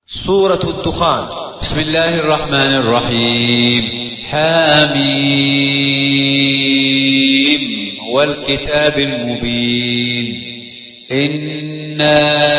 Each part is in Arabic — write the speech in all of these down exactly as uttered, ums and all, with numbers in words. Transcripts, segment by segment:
سورة الدخان. بسم الله الرحمن الرحيم. حميم والكتاب المبين. إنا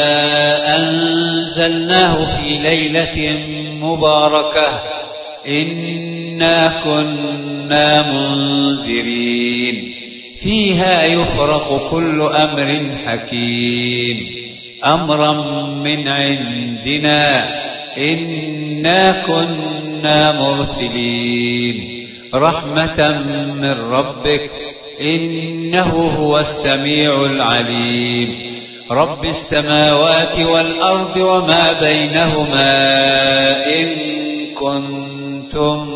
أنزلناه في ليلة مباركة إنا كنا منذرين فيها يفرق كل أمر حكيم أمرا من عندنا إنا كنا مرسلين رحمة من ربك إنه هو السميع العليم رب السماوات والأرض وما بينهما إن كنتم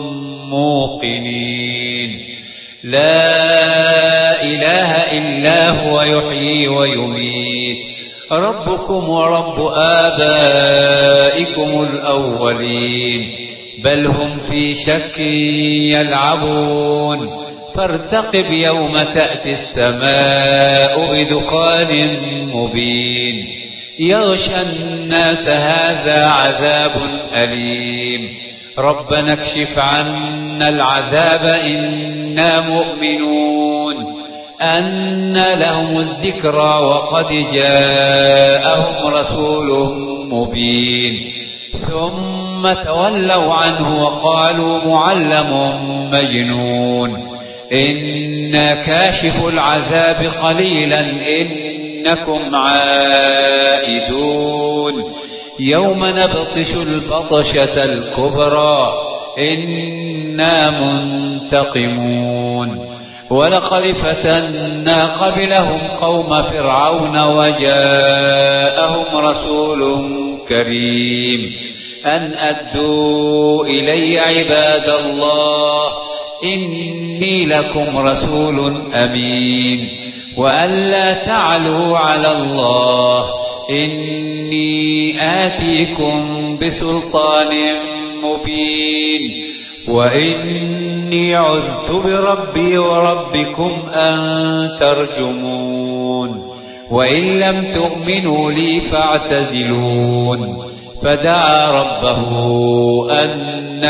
موقنين لا إله إلا هو يحيي ويميت ربكم ورب آبائكم الأولين بل هم في شك يلعبون فارتقب يوم تأتي السماء بدخان مبين يغشى الناس هذا عذاب أليم ربنا اكشف عنا العذاب إنا مؤمنون أن لهم الذكرى وقد جاءهم رسول مبين ثم تولوا عنه وقالوا معلم مجنون إنا كاشف العذاب قليلا إنكم عائدون يوم نبطش البطشة الكبرى إنا منتقمون ولقد فتنا قبلهم قوم فرعون وجاءهم رسول كريم أن أدوا إلي عباد الله إني لكم رسول أمين وأن لا تعلوا على الله إني آتيكم بسلطان مبين وإني عذت بربي وربكم أن ترجمون وإن لم تؤمنوا لي فاعتزلون فدعا ربه أن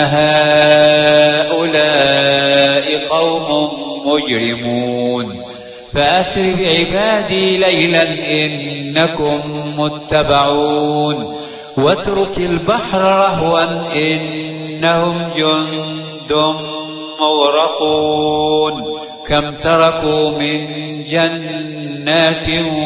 هؤلاء قوم مجرمون فأسر بعبادي ليلا إنكم متبعون واترك البحر رهوا إنهم جند مغرقون كم تركوا من جنات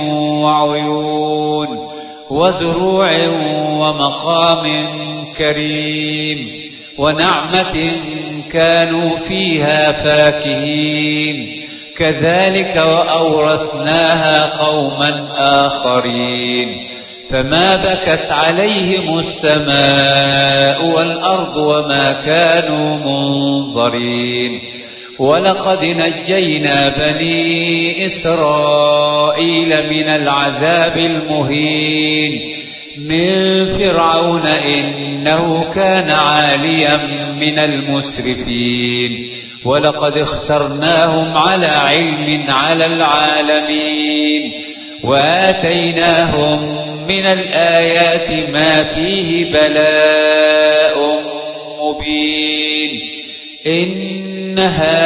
وعيون وزروع ومقام كريم ونعمة كانوا فيها فاكهين كذلك وأورثناها قوما آخرين فما بكت عليهم السماء والأرض وما كانوا منظرين ولقد نجينا بني إسرائيل من العذاب المهين من فرعون إنه كان عاليا من المسرفين ولقد اخترناهم على علم على العالمين وآتيناهم من الآيات ما فيه بلاء مبين إن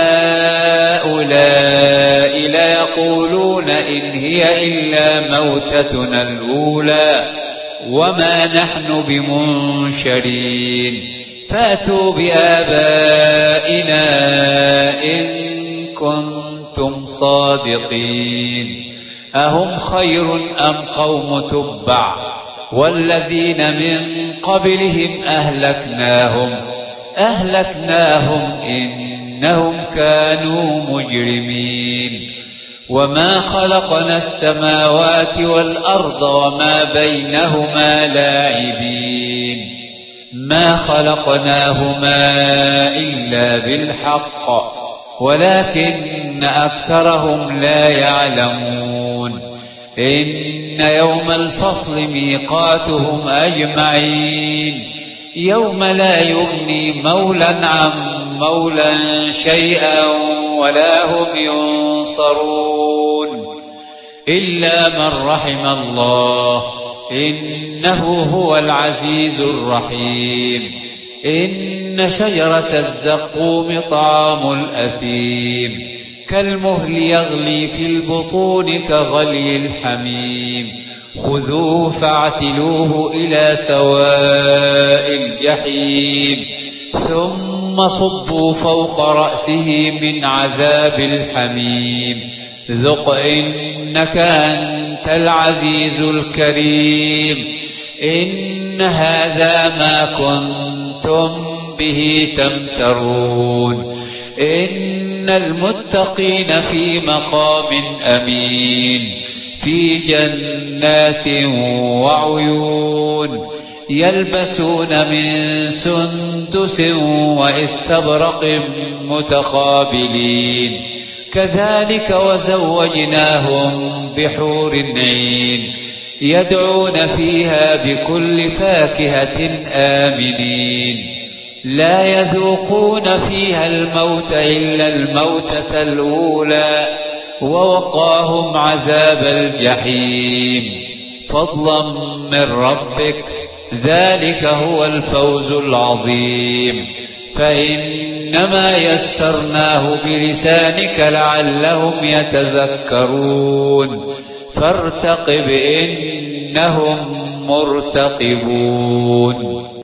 هؤلاء ليقولون إن هي إلا موتتنا الأولى وما نحن بمنشرين فأتوا بآبائنا إن كنتم صادقين أهم خير أم قوم تبع والذين من قبلهم أهلكناهم أهلكناهم إنهم كانوا مجرمين وما خلقنا السماوات والأرض وما بينهما لاعبين ما خلقناهما إلا بالحق ولكن أكثرهم لا يعلمون إن يوم الفصل ميقاتهم أجمعين يوم لا يغني مولا عن مولا شيئا ولا هم ينصرون إلا من رحم الله إنه هو العزيز الرحيم. إن شجرة الزقوم طعام الأثيم كالمهل يغلي في البطون كغلي الحميم خذوه فاعتلوه إلى سواء الجحيم ثم صبوا فوق رأسه من عذاب الحميم ذق إنك أنت العزيز الكريم. إن هذا ما كنتم به تمترون. إن المتقين في مقام أمين في جنات وعيون يلبسون من سندس واستبرق متقابلين كذلك وزوجناهم بحور عين يدعون فيها بكل فاكهة آمنين لا يذوقون فيها الموت إلا الموتة الأولى ووقاهم عذاب الجحيم فضلا من ربك ذلك هو الفوز العظيم. فإنما يسرناه بلسانك لعلهم يتذكرون فارتقب إنهم مرتقبون.